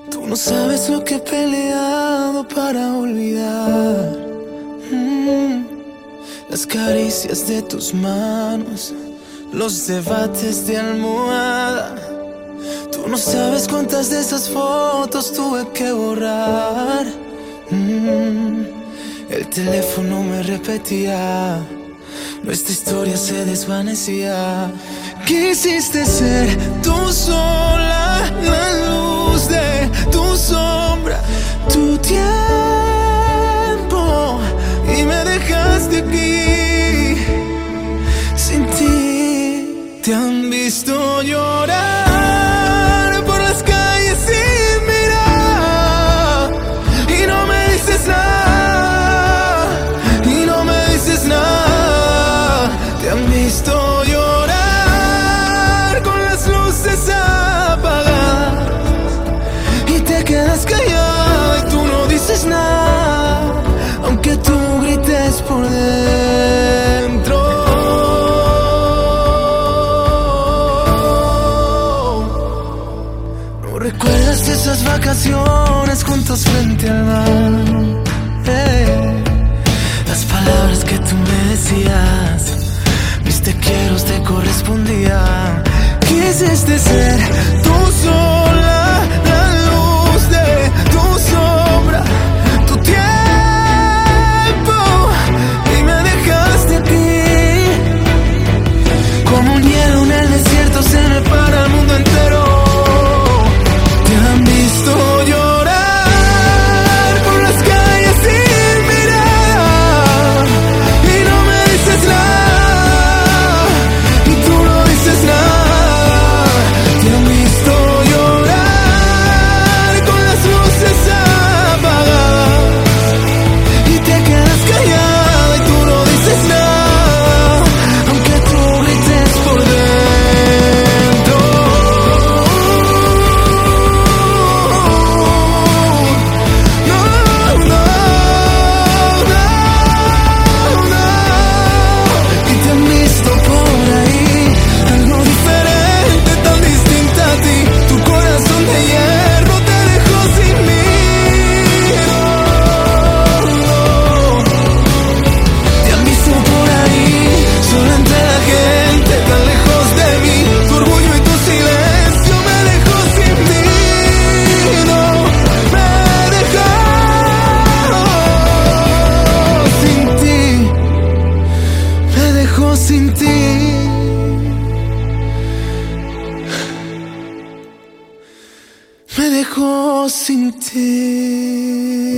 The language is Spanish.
Tú no sabes lo que he peleado para olvidar. Las caricias de tus manos, los debates de almohada. Tú no sabes cuántas de esas fotos tuve que borrar. El teléfono me repetía, nuestra historia se desvanecía. Quisiste ser tú sola, la luz de tu sombra, tu tiempo, y me dejaste aquí. Sin ti te han visto llorar por las calles sin mirar, y no me dices nada, y no me dices nada. Te han visto llorar con las luces apagadas, y te quedas callada y tú no dices nada, aunque tú grites por dentro. ¿No recuerdas esas vacaciones juntos frente al mar? Las palabras que tú me decías, mis te quiero te correspondían. Quisiste ser tú sola, la luz de tu sombra, tu tiempo, y me dejaste aquí. Como un hielo en el desierto se me para el mundo entero. Te han visto llorar por las calles sin mirar, y no me dices nada, y tú no dices nada. Te han visto llorar con las luces apagadas, y te quedas callada y tú no dices nada, aunque tú grites por dentro. No, no, no, no. Y te han visto por ahí, algo diferente, tan distinta a ti. Tu corazón de hierro te dejó sin mí. Te han visto por ahí, solo entre la gente, tan lejos de mí. Tu orgullo y tu silencio me dejó sin ti. No, me dejó sin ti. Me dejó sin ti. Me dejó sin ti.